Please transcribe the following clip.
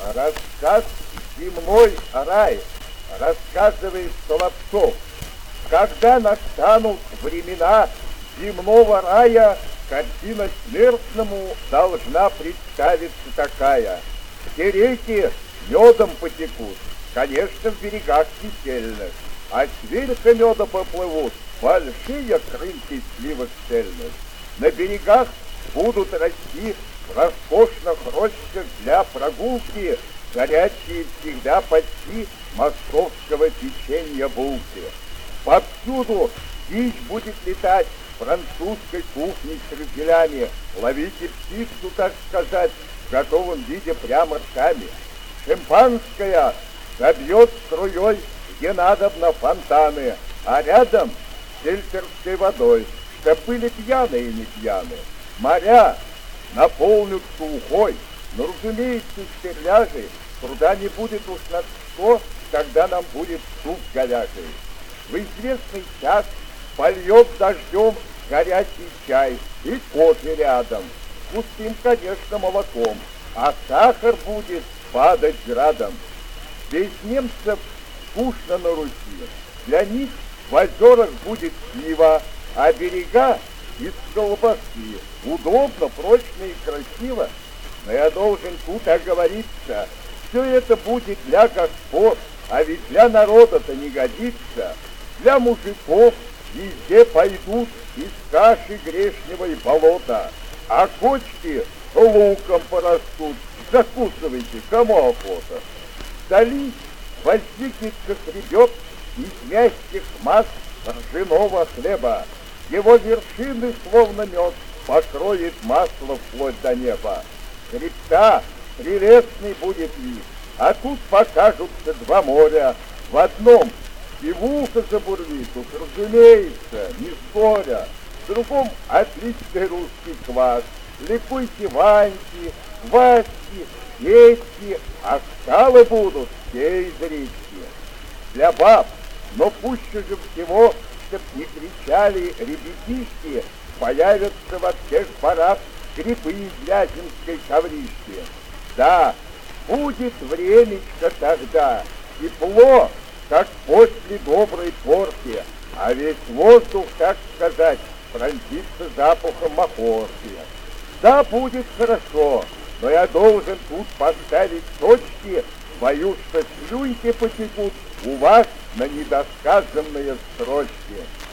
Рассказ «Земной рай» рассказывает Соловцов. Когда настанут времена земного рая, картина смертному должна представиться такая. Все реки медом потекут, конечно, в берегах кисельных, а сверху меда поплывут большие крынки сливок цельных. На берегах будут расти в роскошных рощах для прогулки горячие всегда почти московского печенья булки. Повсюду дичь будет летать французской кухни с крыльями. Ловите птицу, так сказать, в готовом виде прямо руками. Шампанское забьет струей, где надобно, фонтаны, а рядом сельтерской водой, чтоб были пьяные и не пьяные. Моря наполнятся ухой, но, разумеется, стерляжей труда не будет уж на что, когда нам будет суп говяжий. В известный час польет дождем горячий чай и кофе рядом, пустым, конечно, молоком, а сахар будет падать градом. Без немцев скучно на Руси, для них в озерах будет пиво, а берега из колбасы. Удобно, прочно и красиво. Но я должен тут оговориться, все это будет для господ, а ведь для народа-то не годится. Для мужиков везде пойдут из каши грешневой болота, а кочки луком порастут. Закусывайте, кому охота. Вдали возникнет хребет из мягких масс ржаного хлеба. Его вершины, словно мед, покроет масло вплоть до неба. Хребта прелестный будет вид, а тут покажутся два моря. В одном пивуха забурлит, уж разумеется, не споря. В другом отличный русский квас. Ликуйте Ваньки, Васьки, Петьки, а скалы будут все из речки. Для баб, но пуще же всего, чтоб не кричали ребятишки, появятся во всех парах грибы из вяземской ковришки. Да, будет времечко тогда, тепло, как после доброй порки, а весь воздух, так сказать, пронзится запахом махорки. Да, будет хорошо, но я должен тут поставить точки, боюсь, что слюньки потекут у вас на недосказанные строчки.